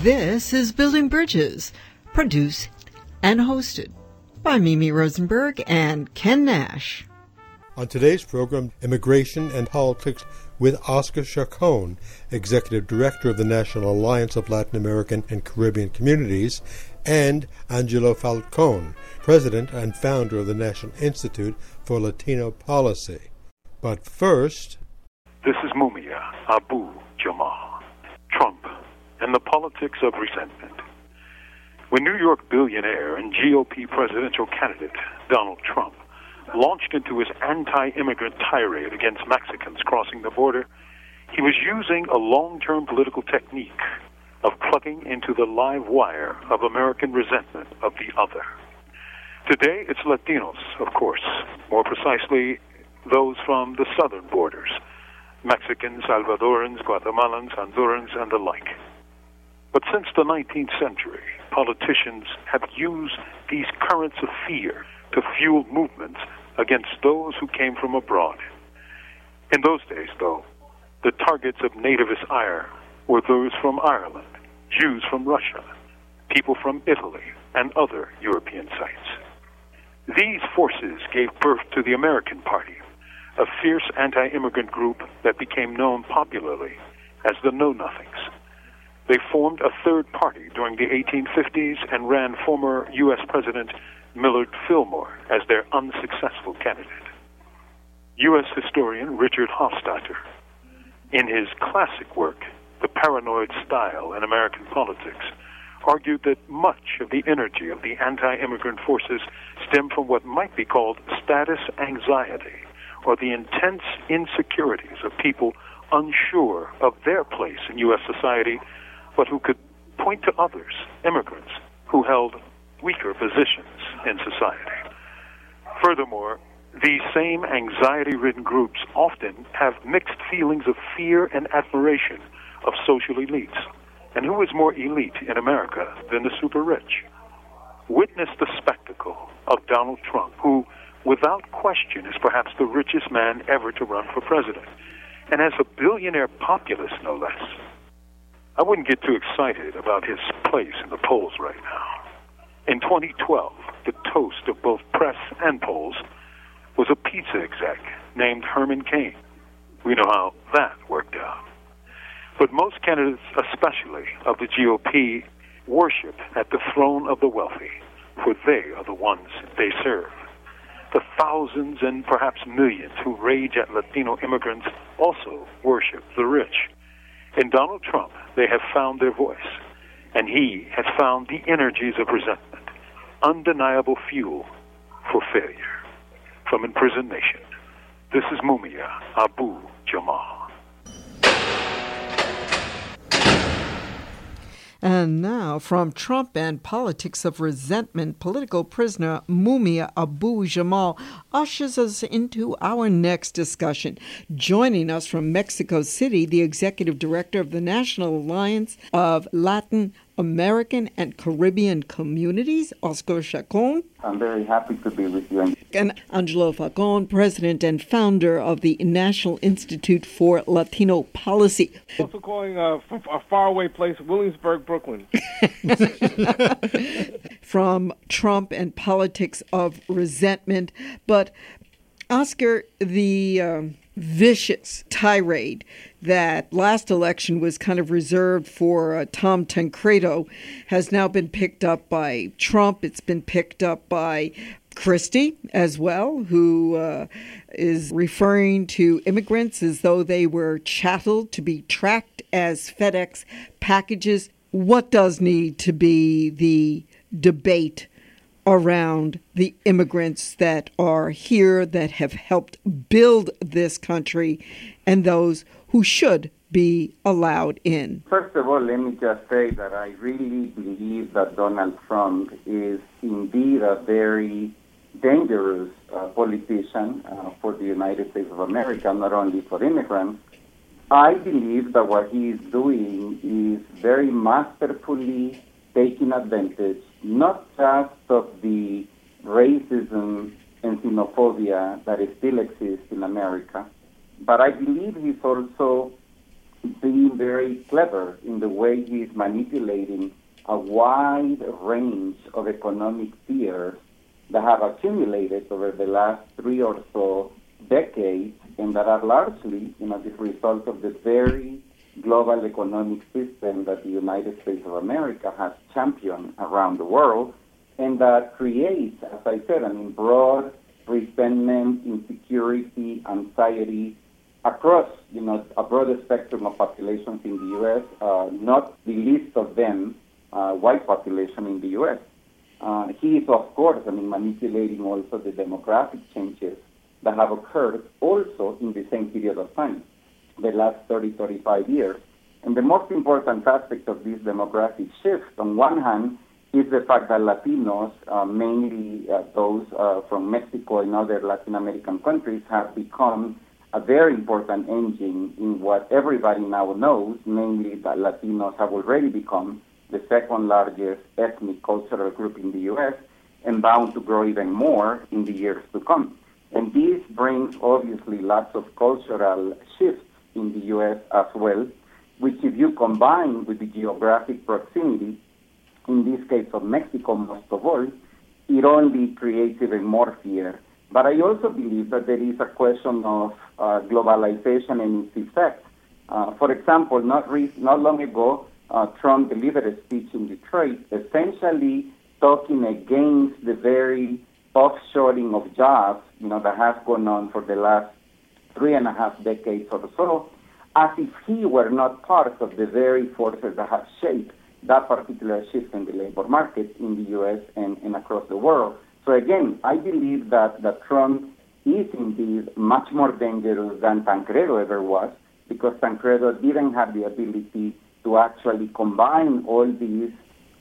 This is Building Bridges, produced and hosted by Mimi Rosenberg and Ken Nash. On today's program, Immigration and Politics with Oscar Chacon, Executive Director of the National Alliance of Latin American and Caribbean Communities, and Angelo Falcone, President and founder of the National Institute for Latino Policy. But first... This is Mumia Abu-Jamal, Trump, and the politics of resentment. When New York billionaire and GOP presidential candidate Donald Trump launched into his anti-immigrant tirade against Mexicans crossing the border, he was using a long-term political technique of plugging into the live wire of American resentment of the other. Today, it's Latinos, of course, more precisely those from the southern borders, Mexicans, Salvadorans, Guatemalans, Hondurans, and the like. But since the 19th century, politicians have used these currents of fear to fuel movements against those who came from abroad. In those days, though, the targets of nativist ire were those from Ireland, Jews from Russia, people from Italy, and other European sites. These forces gave birth to the American Party, a fierce anti-immigrant group that became known popularly as the Know Nothings. They formed a third party during the 1850s and ran former U.S. President Millard Fillmore as their unsuccessful candidate. U.S. historian Richard Hofstadter, in his classic work, The Paranoid Style in American Politics, argued that much of the energy of the anti-immigrant forces stemmed from what might be called status anxiety, or the intense insecurities of people unsure of their place in U.S. society, but who could point to others, immigrants, who held weaker positions in society. Furthermore, these same anxiety-ridden groups often have mixed feelings of fear and admiration of social elites. And who is more elite in America than the super-rich? Witness the spectacle of Donald Trump, who, without question, is perhaps the richest man ever to run for president, and as a billionaire populist, no less. I wouldn't get too excited about his place in the polls right now. In 2012, the toast of both press and polls was a pizza exec named Herman Cain. We know how that worked out. But most candidates, especially of the GOP, worship at the throne of the wealthy, for they are the ones they serve. The thousands and perhaps millions who rage at Latino immigrants also worship the rich. In Donald Trump, they have found their voice, and he has found the energies of resentment, undeniable fuel for failure. From Imprisoned Nation, this is Mumia Abu-Jamal. And now, from Trump and Politics of Resentment, political prisoner Mumia Abu-Jamal ushers us into our next discussion. Joining us from Mexico City, the executive director of the National Alliance of Latin American and Caribbean Communities, Oscar Chacon. I'm very happy to be with you. And Angelo Falcone, president and founder of the National Institute for Latino Policy. Also calling from a faraway place, Williamsburg, Brooklyn. From Trump and Politics of Resentment. But, Oscar, the vicious tirade that last election was kind of reserved for Tom Tancredo has now been picked up by Trump. It's been picked up by Christie as well, who is referring to immigrants as though they were chattel to be tracked as FedEx packages. What does need to be the debate around the immigrants that are here, that have helped build this country, and those who should be allowed in? First of all, let me just say that I really believe that Donald Trump is indeed a very dangerous politician for the United States of America, not only for immigrants. I believe that what he is doing is very masterfully taking advantage not just of the racism and xenophobia that still exists in America, but I believe he's also being very clever in the way he's manipulating a wide range of economic fears that have accumulated over the last 3 or so decades, and that are largely, the result of the very global economic system that the United States of America has championed around the world, and that creates, as I said, broad resentment, insecurity, anxiety across, a broader spectrum of populations in the U.S., not the least of them white population in the U.S. He is, of course, manipulating also the demographic changes that have occurred also in the same period of time, the last 30, 35 years. And the most important aspect of this demographic shift, on one hand, is the fact that Latinos, mainly those from Mexico and other Latin American countries, have become a very important engine in what everybody now knows, namely that Latinos have already become the second largest ethnic cultural group in the U.S. and bound to grow even more in the years to come. And this brings, obviously, lots of cultural shifts in the U.S. as well, which if you combine with the geographic proximity, in this case of Mexico most of all, it only creates even more fear. But I also believe that there is a question of globalization and its effect. For example, not long ago, Trump delivered a speech in Detroit essentially talking against the very offshoring of jobs, that has gone on for the last 3.5 decades or so, as if he were not part of the very forces that have shaped that particular shift in the labor market in the U.S. and across the world. So again, I believe that Trump is indeed much more dangerous than Tancredo ever was, because Tancredo didn't have the ability to actually combine all these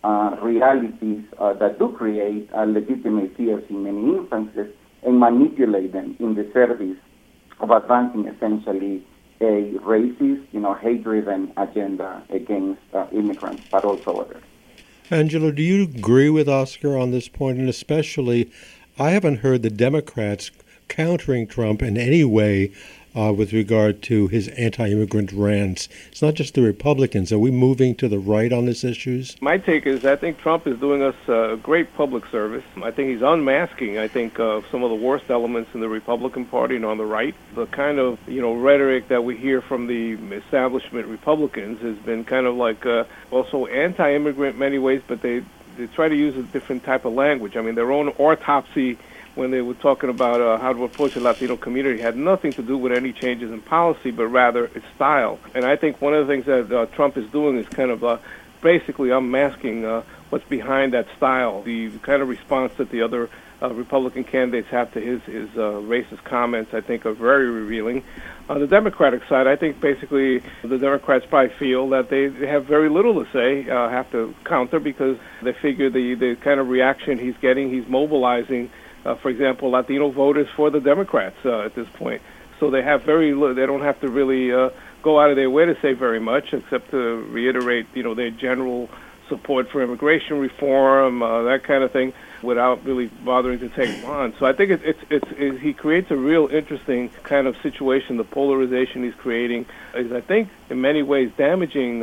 realities that do create legitimate fears in many instances and manipulate them in the service of advancing essentially a racist, hate-driven agenda against immigrants, but also others. Angelo, do you agree with Oscar on this point? And especially, I haven't heard the Democrats countering Trump in any way with regard to his anti-immigrant rants. It's not just the Republicans. Are we moving to the right on these issues? My take is I think Trump is doing us a great public service. I think he's unmasking, some of the worst elements in the Republican Party and on the right. The kind of, rhetoric that we hear from the establishment Republicans has been kind of like also anti-immigrant in many ways, but they try to use a different type of language. Their own autopsy when they were talking about how to approach the Latino community had nothing to do with any changes in policy, but rather its style. And I think one of the things that Trump is doing is kind of basically unmasking what's behind that style. The kind of response that the other Republican candidates have to his racist comments, I think, are very revealing. On the Democratic side, I think basically the Democrats probably feel that they have very little to say, have to counter, because they figure the kind of reaction he's getting, he's mobilizing, for example, Latino voters for the Democrats at this point. So they have they don't have to really go out of their way to say very much, except to reiterate, their general support for immigration reform, that kind of thing, without really bothering to take them on. So I think he creates a real interesting kind of situation. The polarization he's creating is, I think, in many ways damaging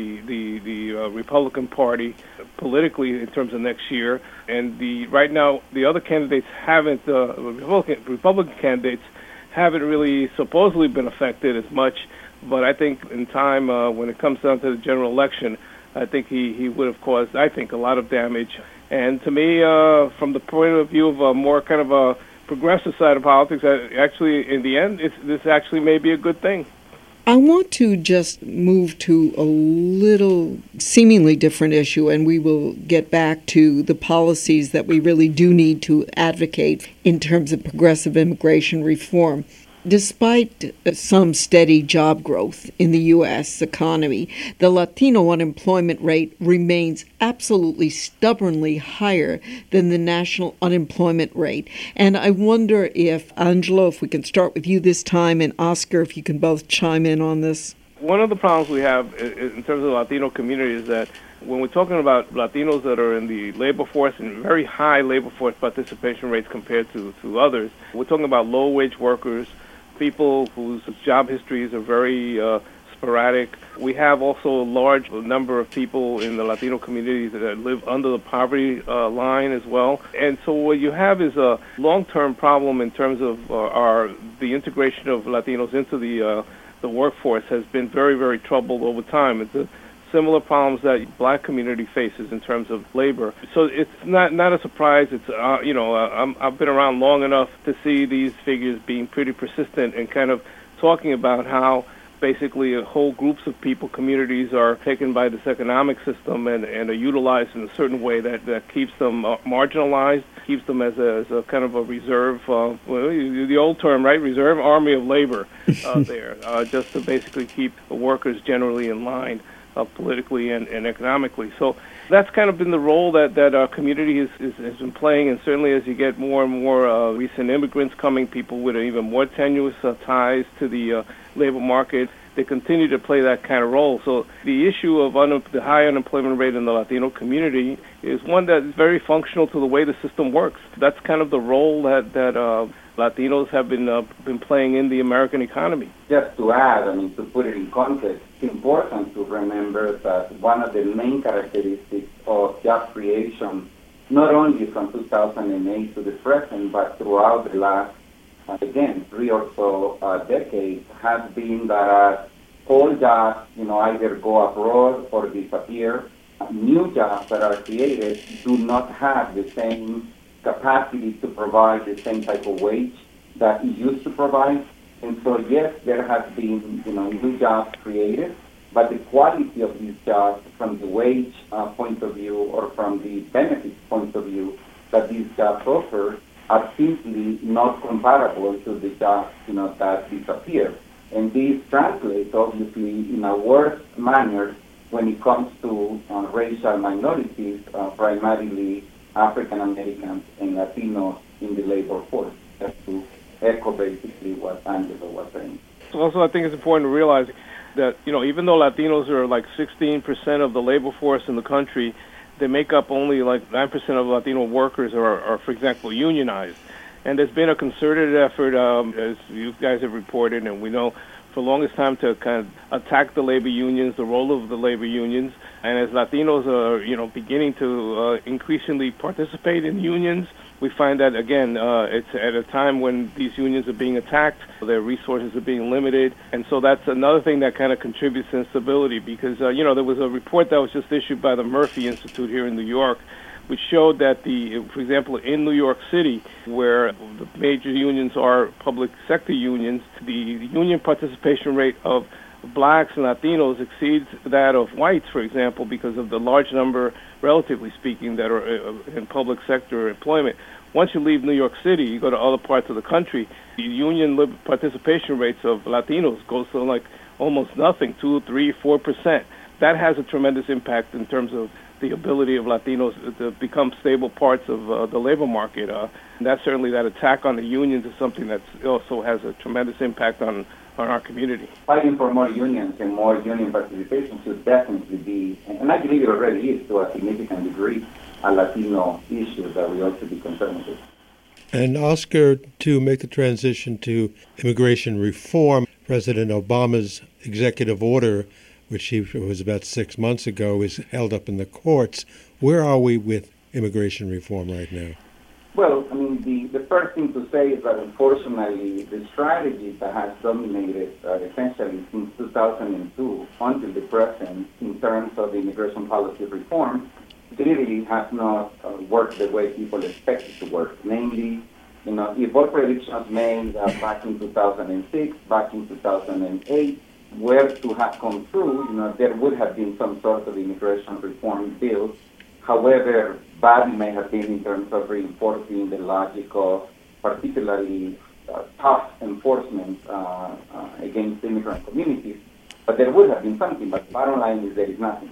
the Republican Party politically in terms of next year. And right now, the other candidates haven't, Republican candidates haven't really supposedly been affected as much. But I think in time, when it comes down to the general election, I think he would have caused, a lot of damage. And to me, from the point of view of a more kind of a progressive side of politics, actually, in the end, this actually may be a good thing. I want to just move to a little seemingly different issue, and we will get back to the policies that we really do need to advocate in terms of progressive immigration reform. Despite some steady job growth in the U.S. economy, the Latino unemployment rate remains absolutely stubbornly higher than the national unemployment rate. And I wonder if, Angelo, if we can start with you this time, and Oscar, if you can both chime in on this. One of the problems we have in terms of the Latino community is that when we're talking about Latinos that are in the labor force and very high labor force participation rates compared to others, we're talking about low-wage workers, people whose job histories are very sporadic. We have also a large number of people in the Latino communities that live under the poverty line as well. And so what you have is a long-term problem in terms of the integration of Latinos into the workforce has been very, very troubled over time. It's a similar problems that black community faces in terms of labor. So it's not a surprise. It's I've been around long enough to see these figures being pretty persistent and kind of talking about how basically whole groups of people, communities are taken by this economic system and are utilized in a certain way that keeps them marginalized, keeps them as a kind of a reserve, the old term, right, reserve army of labor there, just to basically keep the workers generally in line politically and economically. So that's kind of been the role that our community has been playing, and certainly as you get more and more recent immigrants coming, people with even more tenuous ties to the labor market, they continue to play that kind of role. So the issue of the high unemployment rate in the Latino community is one that is very functional to the way the system works. That's kind of the role that Latinos have been playing in the American economy. Just to add, to put it in context, it's important to remember that one of the main characteristics of job creation, not only from 2008 to the present, but throughout the last, 3 or so decades, has been that all jobs, either go abroad or disappear. New jobs that are created do not have the same capacity to provide the same type of wage that it used to provide. And so, yes, there has been, new jobs created, but the quality of these jobs from the wage point of view or from the benefits point of view that these jobs offer are simply not comparable to the jobs, that disappear. And this translates, obviously, in a worse manner when it comes to racial minorities, primarily African Americans and Latinos in the labor force, just to echo basically what Angelo was saying. Also, I think it's important to realize that, even though Latinos are like 16% of the labor force in the country, they make up only like 9% of Latino workers are, for example, unionized. And there's been a concerted effort, as you guys have reported, and we know for the longest time, to kind of attack the labor unions, the role of the labor unions. And as Latinos are, beginning to increasingly participate in unions, we find that, again, it's at a time when these unions are being attacked, their resources are being limited. And so that's another thing that kind of contributes to instability because, there was a report that was just issued by the Murphy Institute here in New York, which showed that for example, in New York City, where the major unions are public sector unions, the union participation rate of blacks and Latinos exceeds that of whites, for example, because of the large number, relatively speaking, that are in public sector employment. Once you leave New York City, you go to other parts of the country, the union participation rates of Latinos goes to like almost nothing, 2, 3, 4%. That has a tremendous impact in terms of the ability of Latinos to become stable parts of the labor market. And that's certainly that attack on the unions is something that also has a tremendous impact on our community. Fighting for more unions and more union participation should definitely be, and I believe it already is to a significant degree, a Latino issue that we ought to be concerned with. And Oscar, to make the transition to immigration reform, President Obama's executive order, which was about 6 months ago, is held up in the courts. Where are we with immigration reform right now? Well, the first thing to say is that unfortunately the strategy that has dominated essentially since 2002 until the present in terms of immigration policy reform clearly has not worked the way people expect it to work. Namely, if all predictions made back in 2006, back in 2008, were to have come true, there would have been some sort of immigration reform bill. However bad it may have been in terms of reinforcing the logic of particularly tough enforcement against immigrant communities, but there would have been something. But the bottom line is there is nothing.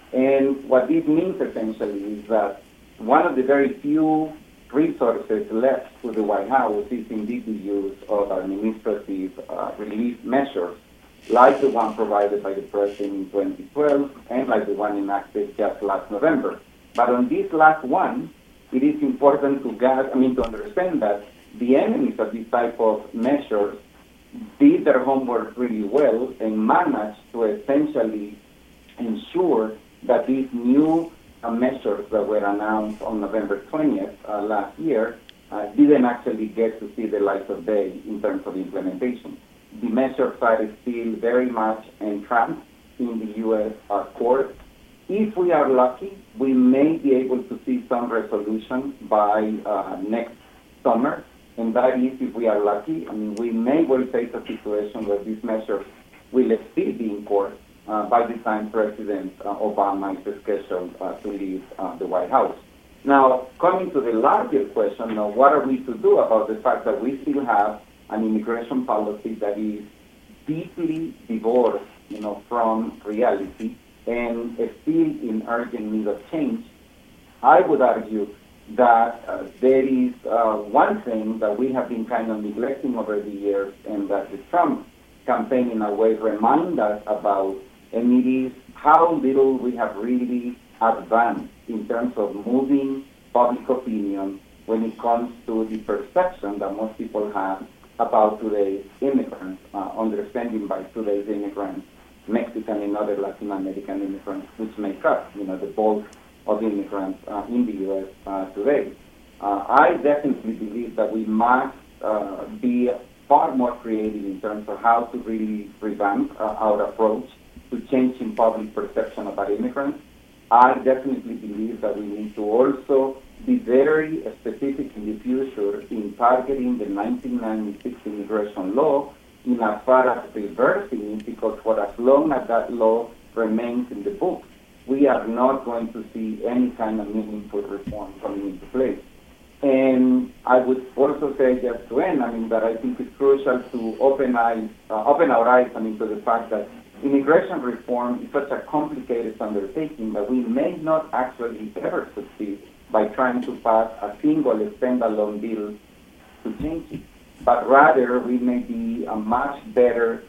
And what this means essentially is that one of the very few resources left to the White House is indeed the use of administrative relief measures, like the one provided by the President in 2012 and like the one enacted just last November. But on this last one, it is important to understand that the enemies of this type of measures did their homework really well and managed to essentially ensure that these new measures that were announced on November 20th last year didn't actually get to see the light of day in terms of implementation. The measures are still very much entrapped in the U.S. court. If we are lucky, we may be able to see some resolution by next summer, and that is if we are lucky. I mean, we may well face a situation where these measures will still be in court by the time President Obama is scheduled to leave the White House. Now, coming to the larger question, what are we to do about the fact that we still have an immigration policy that is deeply divorced, from reality and still in urgent need of change? I would argue that there is one thing that we have been kind of neglecting over the years, and that the Trump campaign, in a way, reminds us about, and it is how little we have really advanced in terms of moving public opinion when it comes to the perception that most people have about today's immigrants, understanding by today's immigrants, Mexican and other Latin American immigrants, which make up, the bulk of immigrants in the U.S. Today. I definitely believe that we must be far more creative in terms of how to really revamp our approach to changing public perception about immigrants. I definitely believe that we need to also be very specific in the future in targeting the 1996 immigration law in as far as reversing it, because for as long as that law remains in the books, we are not going to see any kind of meaningful reform coming into place. And I would also say, just to end, that I think it's crucial to open our eyes, to the fact that immigration reform is such a complicated undertaking that we may not actually ever succeed by trying to pass a single standalone bill to change it. But rather, we might be much better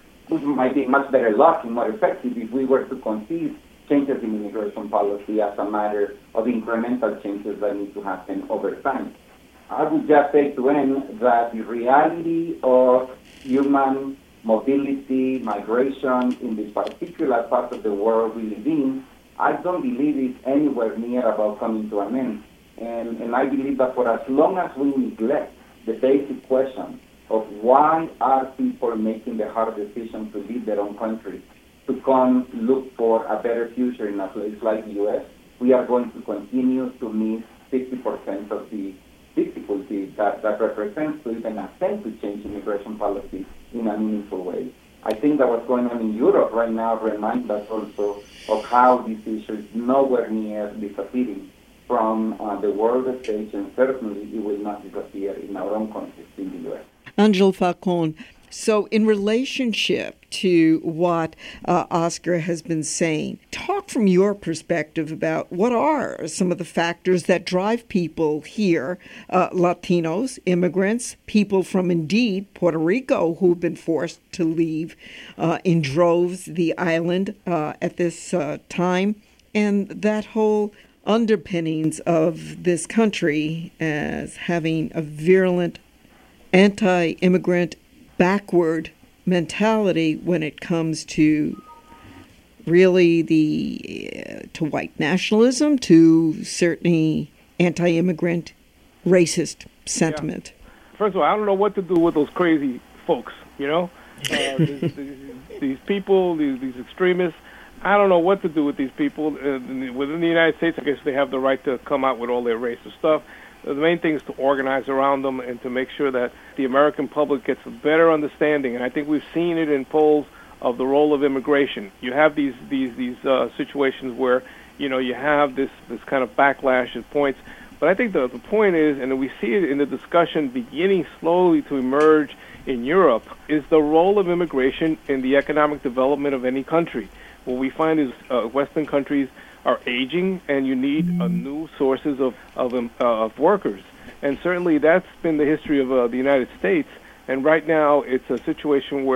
luck and more effective if we were to conceive changes in immigration policy as a matter of incremental changes that need to happen over time. I would just say to end that the reality of human mobility, migration in this particular part of the world we live in, I don't believe it's anywhere near about coming to an end. And I believe that for as long as we neglect the basic question of why are people making the hard decision to leave their own country to come look for a better future in a place like the U.S., we are going to continue to miss 50% of the difficulty that represents to even attempt to change immigration policy in a meaningful way. I think that what's going on in Europe right now reminds us also of how this issue is nowhere near disappearing from the world stage, and certainly it will not disappear in our own context in the U.S. Angel Falcon, so in relationship to what Oscar has been saying, talk from your perspective about what are some of the factors that drive people here, Latinos, immigrants, people from, indeed, Puerto Rico, who've been forced to leave in droves the island at this time, and that whole underpinnings of this country as having a virulent anti-immigrant backward mentality when it comes to really to white nationalism, to certainly anti-immigrant racist sentiment. Yeah. First of all, I don't know what to do with those crazy folks, these people, these extremists. I don't know what to do with these people. Within the United States, I guess they have the right to come out with all their racist stuff. The main thing is to organize around them and to make sure that the American public gets a better understanding. And I think we've seen it in polls of the role of immigration. You have these situations where, you have this kind of backlash at points. But I think the point is, and we see it in the discussion beginning slowly to emerge in Europe, is the role of immigration in the economic development of any country. What we find is Western countries are aging, and you need new sources of workers. And certainly that's been the history of the United States. And right now it's a situation where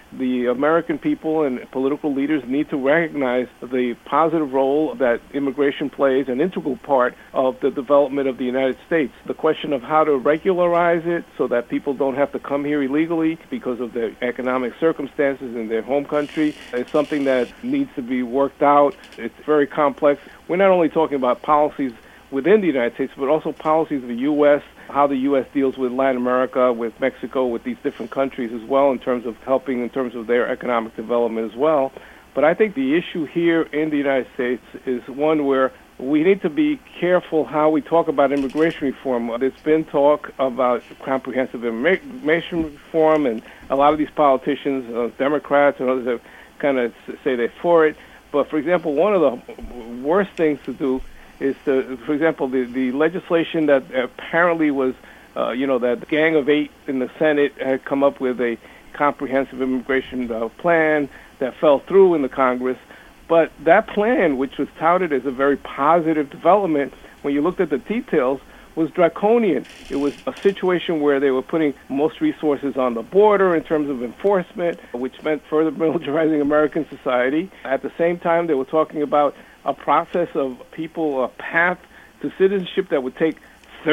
the American people and political leaders need to recognize the positive role that immigration plays, an integral part of the development of the United States. The question of how to regularize it so that people don't have to come here illegally because of their economic circumstances in their home country is something that needs to be worked out. It's very complex. We're not only talking about policies within the United States, but also policies of the U.S., how the U.S. deals with Latin America, with Mexico, with these different countries as well in terms of helping in terms of their economic development as well. But I think the issue here in the United States is one where we need to be careful how we talk about immigration reform. There's been talk about comprehensive immigration reform, and a lot of these politicians, Democrats and others, have kind of say they're for it. But, for example, one of the worst things to do is to, for example, the legislation that apparently was, that Gang of Eight in the Senate had come up with a comprehensive immigration plan that fell through in the Congress. But that plan, which was touted as a very positive development, when you looked at the details, was draconian. It was a situation where they were putting most resources on the border in terms of enforcement, which meant further militarizing American society. At the same time, they were talking about a process of people, a path to citizenship that would take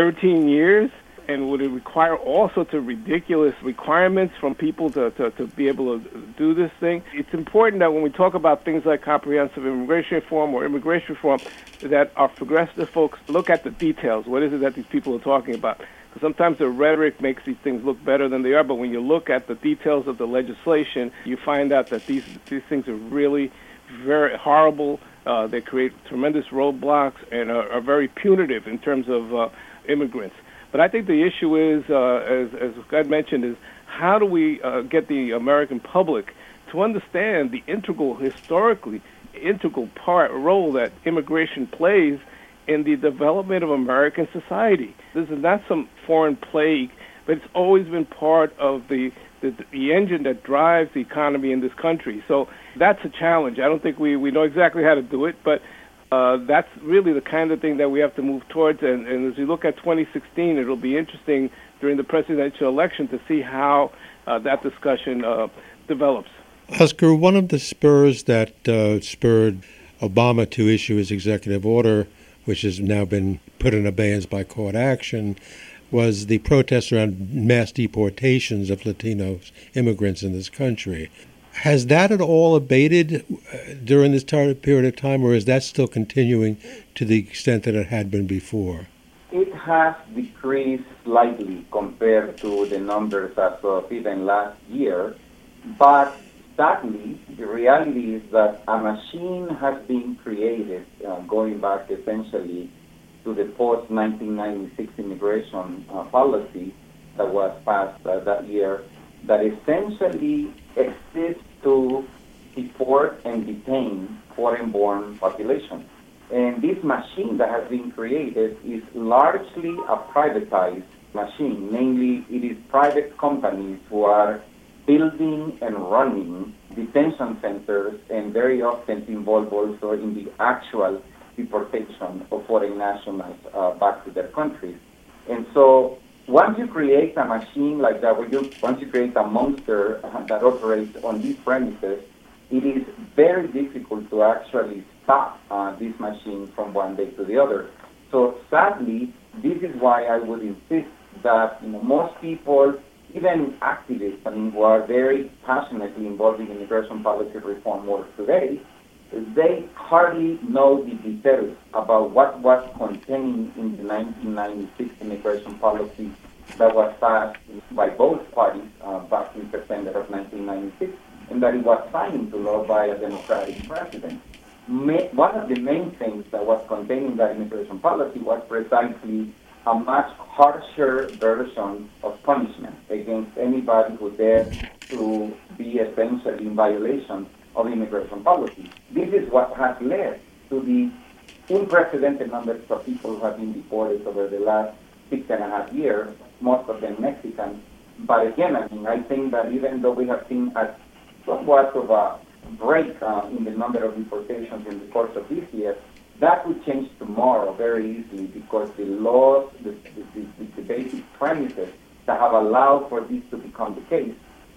13 years and would require all sorts of ridiculous requirements from people to be able to do this thing. It's important that when we talk about things like comprehensive immigration reform or immigration reform, that our progressive folks look at the details. What is it that these people are talking about? Because sometimes the rhetoric makes these things look better than they are, but when you look at the details of the legislation, you find out that these things are really very horrible. They create tremendous roadblocks and are very punitive in terms of immigrants. But I think the issue is, as Scott mentioned, is how do we get the American public to understand the historically integral role that immigration plays in the development of American society. This is not some foreign plague, but it's always been part of the engine that drives the economy in this country. So that's a challenge. I don't think we know exactly how to do it, but that's really the kind of thing that we have to move towards. And as we look at 2016, it'll be interesting during the presidential election to see how that discussion develops. Oscar, one of the spurs that spurred Obama to issue his executive order, which has now been put in abeyance by court action, was the protests around mass deportations of Latino immigrants in this country. Has that at all abated during this period of time, or is that still continuing to the extent that it had been before? It has decreased slightly compared to the numbers as of even last year, but sadly, the reality is that a machine has been created, going back essentially to the post-1996 immigration policy that was passed that year, that essentially exists to deport and detain foreign-born population. And this machine that has been created is largely a privatized machine. Namely, it is private companies who are building and running detention centers and very often involved also in the actual deportation of foreign nationals back to their countries. And so once you create a machine like that, once you create a monster that operates on these premises, it is very difficult to actually stop this machine from one day to the other. So sadly, this is why I would insist that most people, even activists, who are very passionately involved in immigration policy reform work today, they hardly know the details about what was contained in the 1996 immigration policy that was passed by both parties back in September of 1996, and that it was signed into law by a Democratic president. One of the main things that was contained in that immigration policy was precisely a much harsher version of punishment against anybody who dared to be essentially in violation of immigration policy. This is what has led to the unprecedented numbers of people who have been deported over the last 6.5 years, most of them Mexicans. But again, I think that even though we have seen somewhat of a break in the number of deportations in the course of this year, that would change tomorrow very easily, because the laws, the basic premises that have allowed for this to become the case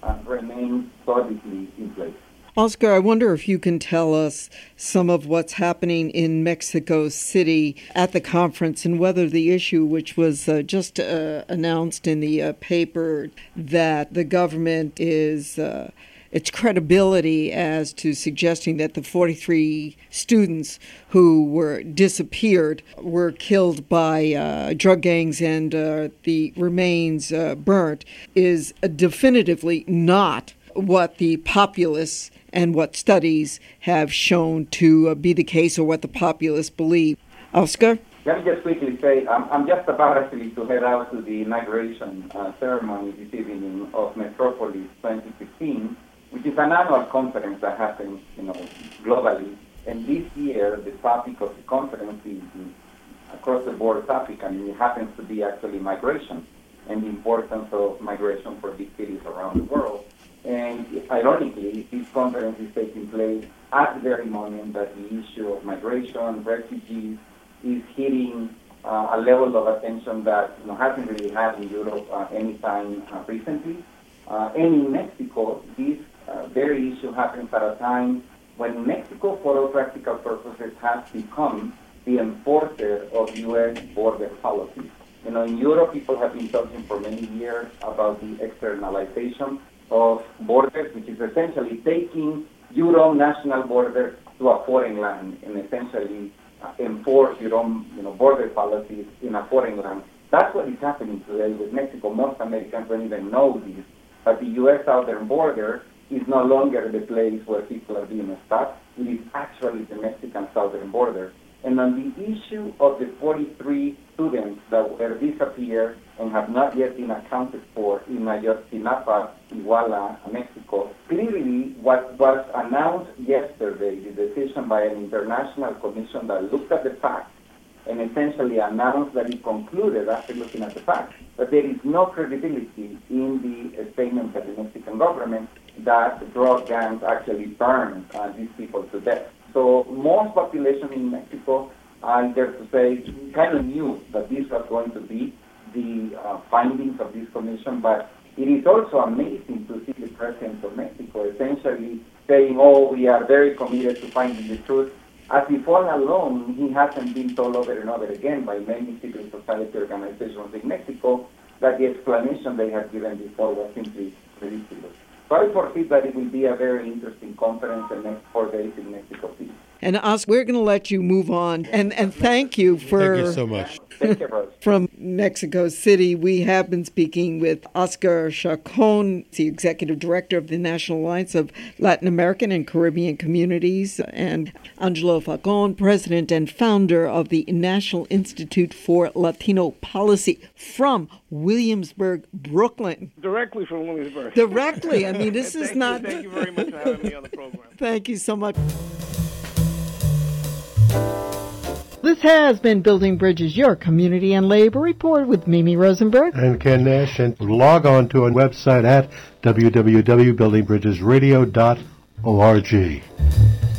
remain solidly in place. Oscar, I wonder if you can tell us some of what's happening in Mexico City at the conference and whether the issue, which was just announced in the paper, that the government is its credibility as to suggesting that the 43 students who were disappeared were killed by drug gangs and the remains burnt, is definitively not what the populace and what studies have shown to be the case, or what the populace believe. Oscar? Let me just quickly say, I'm just about actually to head out to the inauguration ceremony this evening of Metropolis 2015, which is an annual conference that happens, globally. And this year, the topic of the conference is across-the-board topic, and it happens to be actually migration and the importance of migration for big cities around the world. And ironically, this conference is taking place at the very moment that the issue of migration, refugees, is hitting a level of attention that hasn't really had in Europe anytime recently. And in Mexico, this very issue happens at a time when Mexico, for all practical purposes, has become the enforcer of U.S. border policies. In Europe, people have been talking for many years about the externalization of borders, which is essentially taking your own national border to a foreign land and essentially enforce your own border policies in a foreign land. That's what is happening today with Mexico. Most Americans don't even know this, but the U.S. southern border is no longer the place where people are being stuck. It is actually the Mexican southern border. And on the issue of the 43 students that were disappeared and have not yet been accounted for in Ayotzinapa, Iguala, Mexico, clearly what was announced yesterday, the decision by an international commission that looked at the facts and essentially announced that it concluded, after looking at the facts, that there is no credibility in the statement by the Mexican government that drug gangs actually burned these people to death. So most population in Mexico, I dare to say, kind of knew that this was going to be the findings of this commission, but it is also amazing to see the president of Mexico essentially saying, we are very committed to finding the truth, as if all along he hasn't been told over and over again by many civil society organizations in Mexico that the explanation they had given before was simply ridiculous. So I foresee that it will be a very interesting conference the next 4 days in Mexico City. And Oscar, we're going to let you move on. And thank you for... Thank you so much. Thank you, Rose. From Mexico City, we have been speaking with Oscar Chacon, the Executive Director of the National Alliance of Latin American and Caribbean Communities, and Angelo Falcon, President and founder of the National Institute for Latino Policy from Williamsburg, Brooklyn. Directly from Williamsburg. Directly. I mean, this is not... Thank you very much for having me on the program. Thank you so much. This has been Building Bridges, your community and labor report with Mimi Rosenberg and Ken Nash. And log on to our website at www.buildingbridgesradio.org.